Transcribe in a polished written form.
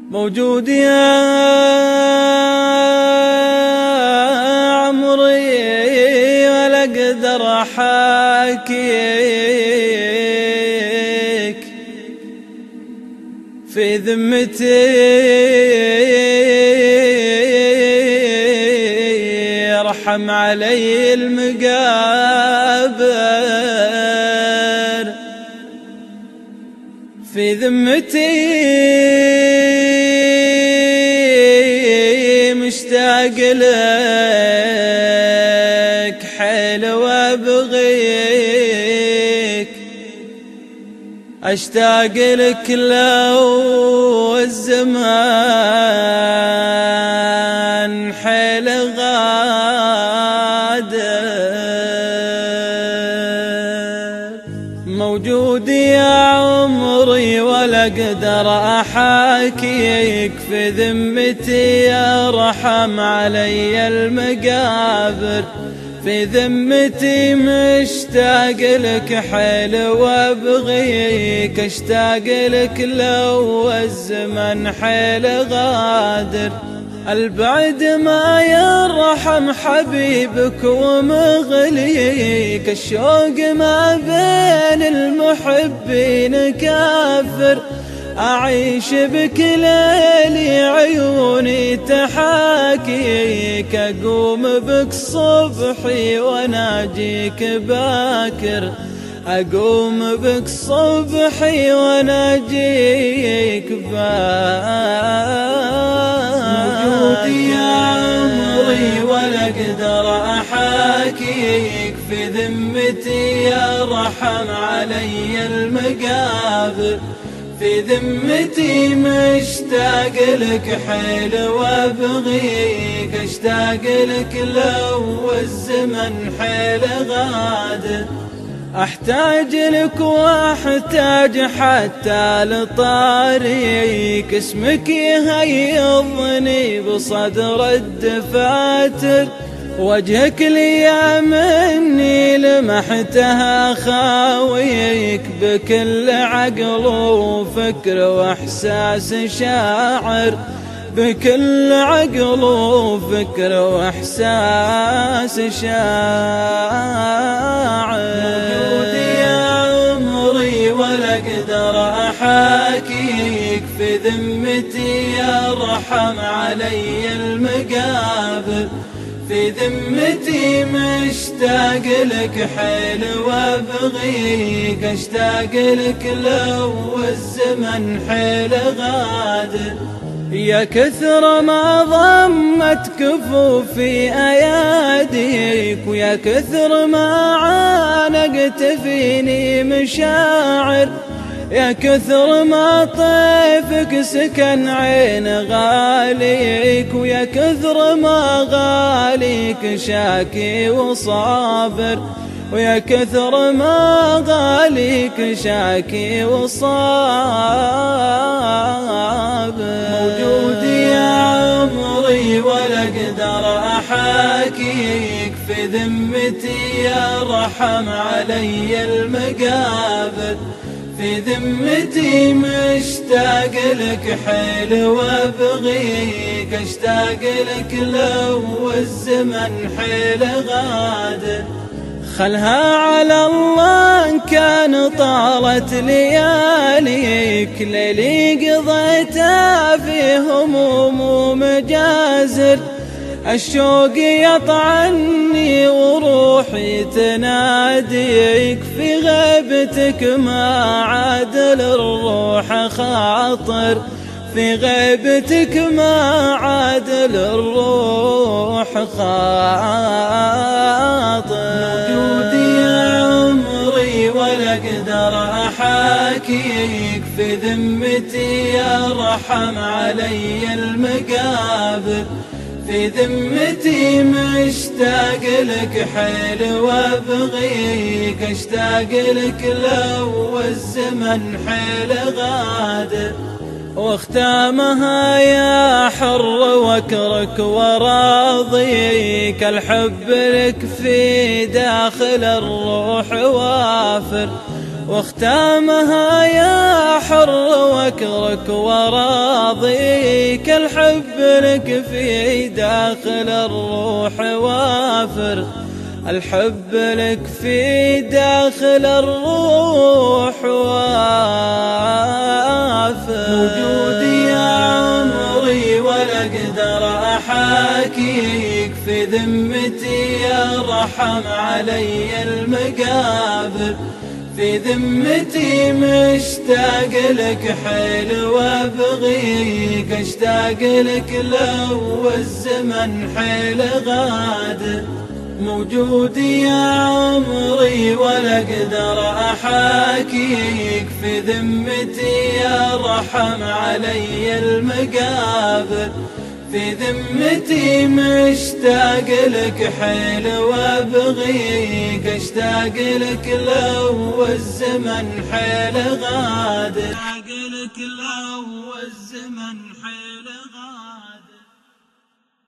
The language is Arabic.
موجود يا عمري ولا اقدر احاكيك، في ذمتي ارحم علي المقابر، في ذمتي مشتاق لك حيل وابغيك، اشتاق لك لو الزمان حيل غادر. موجود يا عمري ولا اقدر احاكيك، في ذمتي ارحم علي المقابر، في ذمتي مشتاق لك حيل وابغيك، اشتاق لك لو الزمن حيل غادر. البعد ما يرحم حبيبك ومغليك، الشوق ما بين المحبين كافر، أعيش بك ليلي عيوني تحاكيك، أقوم بك صبحي وناجيك باكر، أقوم بك صبحي وناجيك باكر. موجود يا عمري ولا اقدر احاكيك، في ذمتي ارحم علي المقابر، في ذمتي مشتاق لك حيل وابغيك، اشتاق لك لو الزمن حيل غادر. احتاج لك واحتاج حتى لطاريك، اسمك يهيضني بصدر الدفاتر، وجهك لي مني لمحتها خاويك، بكل عقل وفكر واحساس شاعر، بكل عقل وفكر واحساس شاعر. موجود يا عمري ولا اقدر احاكيك، في ذمتي ارحم علي المقابر، في ذمتي مشتاق لك حيل وابغيك، اشتاق لك لو الزمن حيل غادر. يا كثر ما ضمت كفوفي اياديك، ويا كثر ما عانقت فيني مشاعر، يا كثر ما طيفك سكن عين غاليك، ويا كثر ما غاليك شاكي وصابر، ويا كثر ما غاليك شاكي وصابر. موجود يا عمري ولا اقدر احاكيك، في ذمتي ارحم علي المقابر، في ذمتي مشتاق لك حيل وابغيك، اشتاق لك لو الزمن حيل غادر. خلها على الله إن كان طالت لياليك، ليلي قضيتها في هموم ومجازر، الشوق يطعني وروحي تناديك، في غيبتك ما عاد للروح خاطر، في غيبتك ما عاد للروح خاطر. موجود يا عمري ولا اقدر احاكيك، في ذمتي ارحم علي المقابر، في ذمتي مشتاق لك حيل وابغيك، اشتاق لك لو الزمن حيل غادر. واختامها يا حر واكرك وراضيك، الحب لك في داخل الروح وافر، واختامها يا حر واكرك وراضيك، الحب لك في داخل الروح وافر، الحب لك في داخل الروح وافر. موجودي يا عمري ولا اقدر احاكيك، في ذمتي يا رحم علي المقابر، في ذمتي مشتاق لك حيل وابغيك، اشتاق لك لو الزمن حيل غادر. موجودي يا عمري ولا اقدر احاكيك، في ذمتي يا رحم علي المقابر، في ذمتي مشتاق لك حيل وابغيك، اشتاق لك لو الزمن حيل غادر، اشتاق لك لو الزمن حيل غادر.